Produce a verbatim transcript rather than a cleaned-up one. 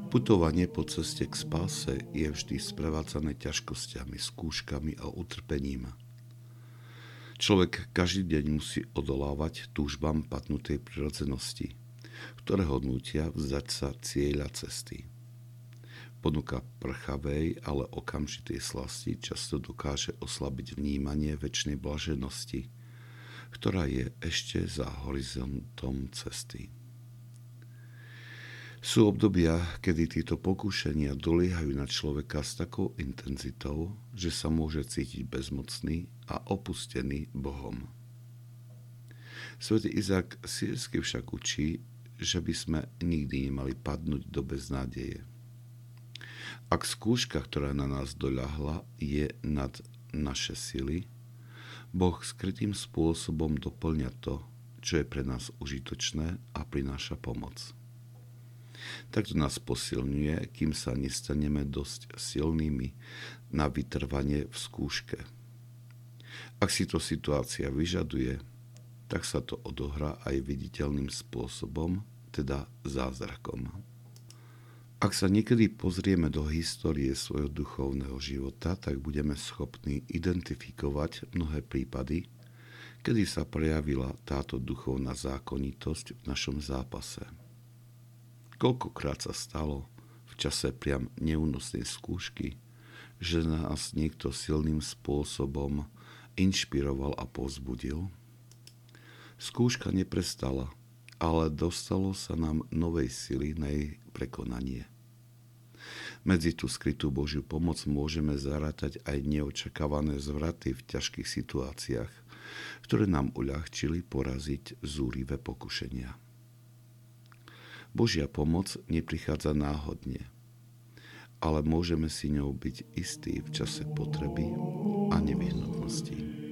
Putovanie po ceste k spáse je vždy sprevádzané ťažkosťami, skúškami a utrpením. Človek každý deň musí odolávať túžbám padnutej prirodzenosti, ktoré ho nútia vzdať sa cieľa cesty. Ponuka prchavej, ale okamžitej slasti často dokáže oslabiť vnímanie večnej blaženosti, ktorá je ešte za horizontom cesty. Sú obdobia, kedy tieto pokúšania doliehajú na človeka s takou intenzitou, že sa môže cítiť bezmocný a opustený Bohom. Svätý Izák Sýrsky však učí, že by sme nikdy nemali padnúť do beznádeje. Ak skúška, ktorá na nás doľahla, je nad naše sily, Boh skrytým spôsobom doplňa to, čo je pre nás užitočné a prináša pomoc. Takto nás posilňuje, kým sa nestaneme dosť silnými na vytrvanie v skúške. Ak si to situácia vyžaduje, tak sa to odohrá aj viditeľným spôsobom, teda zázrakom. Ak sa niekedy pozrieme do histórie svojho duchovného života, tak budeme schopní identifikovať mnohé prípady, kedy sa prejavila táto duchovná zákonitosť v našom zápase. Koľkokrát sa stalo v čase priam neúnosnej skúšky, že nás niekto silným spôsobom inšpiroval a povzbudil? Skúška neprestala, ale dostalo sa nám novej sily na jej prekonanie. Medzi tú skrytú Božiu pomoc môžeme zarátať aj neočakávané zvraty v ťažkých situáciách, ktoré nám uľahčili poraziť zúrivé pokušenia. Božia pomoc neprichádza náhodne, ale môžeme si ňou byť istí v čase potreby a nevyhnutnosti.